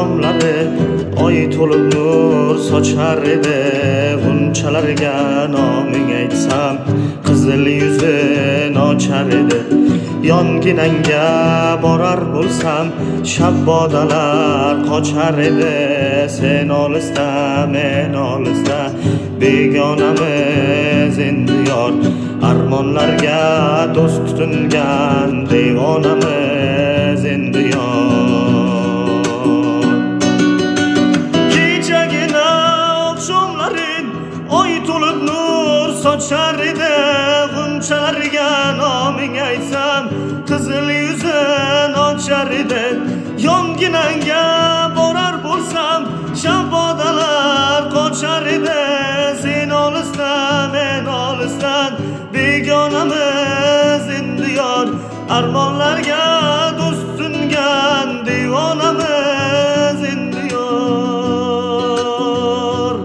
oqshomlari oy to'lib nur sochar edi. G'unchalarga noming aytsam qizil yuzin ochar edi. Yonginangga borar bo'lsam shabbodalar qochar edi. Sen olisda men olisda begonamiz endi yor. Armonlarga do'st tutingan devonamiz endi yor. Kechagina oqshomlarin oy to'lib nur sochar edi. G'unchalarga noming aytsam qizil yuzin ochar edi. Yonginangga borar bo'lsam shabbodalar qochar edi. Sen olisdan men olisdan begonamiz endi yor. Armonlarga do'st tutingan devonamiz endi yor.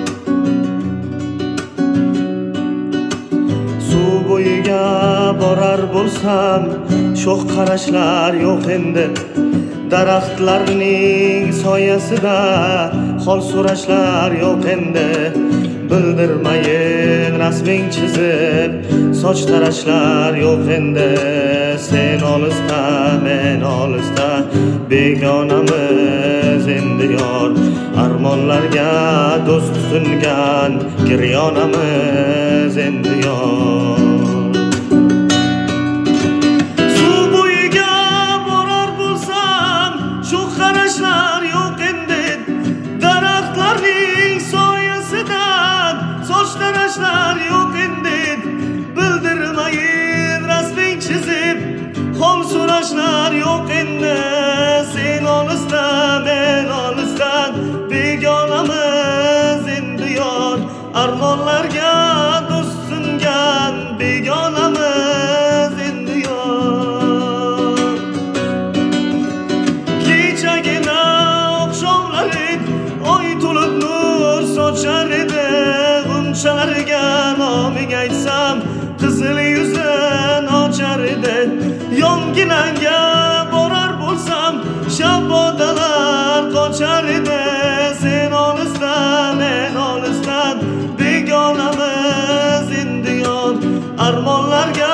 Suv bo'yiga borar bo'lsam sho'x qarashlar yo'q endi. Daraxtlarning soyasida hol so'rashlar yo'q endi. Bildirmayin rasming chizib soch tarashlar yo'q endi. Sen olisda men olisda begonamiz endi yor. Armonlarga do'st tutingan giryonamiz endi yor. Qarashlar yo'q endi. Daraxtlarning soyasidan soch tarashlar yo'q endi. Bildirmayin rasming chizib hol so'rashlar yo'q endi. Sen olisdan men olisdan begonamiz endi yor. Armonlarga do'st tutingan begonamiz endi yor. Kechagina oqshomlarin oy to'lib nur sochar edi. G'unchalarga noming aytsam qizil yuzin ochar edi. Yonginangga borar bo'lsam shabbodalar qochar edi. Sen olisdan men olisdan begonamiz endi yor. Armonlarga